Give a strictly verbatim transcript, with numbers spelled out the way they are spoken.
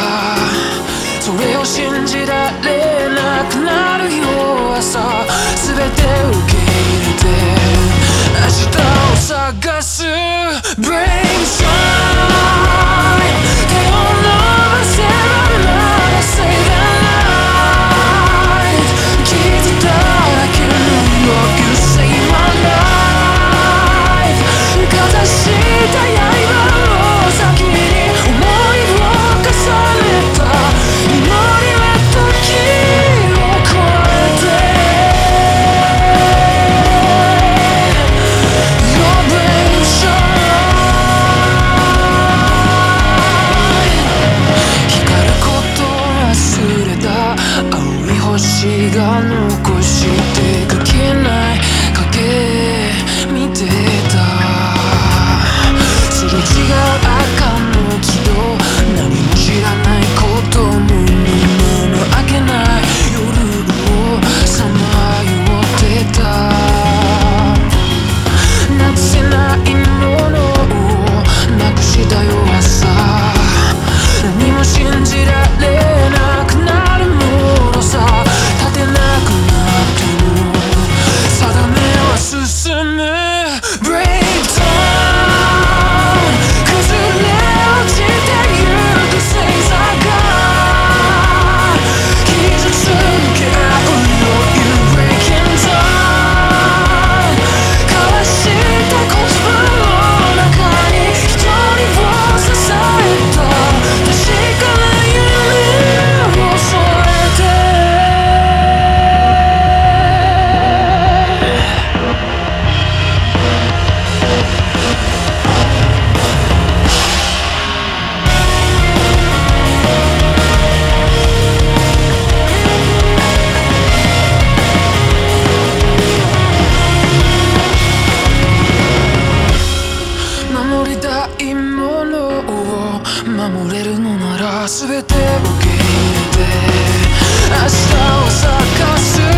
それを信じられなくなるよ朝全て受け入れて明日を探す Brave Shine 手を伸ばせばまだ Say that light 傷だらけの You save my life かざした刃の先に思いを重ねた祈りは時を超えて Your brave shine 光ること忘れた青い星が残して書けない影見てたすれ違う赤の血と何も知らないことも胸の明けない夜をさまよってたなくせないものをなくしたよ朝何も信じられなくなるものさ立てなくなっても定めは進む Brave Dawn 崩れ落ちてゆく星座が傷つけ合うよ You breaking down 交わした言葉の中に一人を支えた確かな夢を添えて守りたいものを守れるのなら全て受け入れて明日を咲かす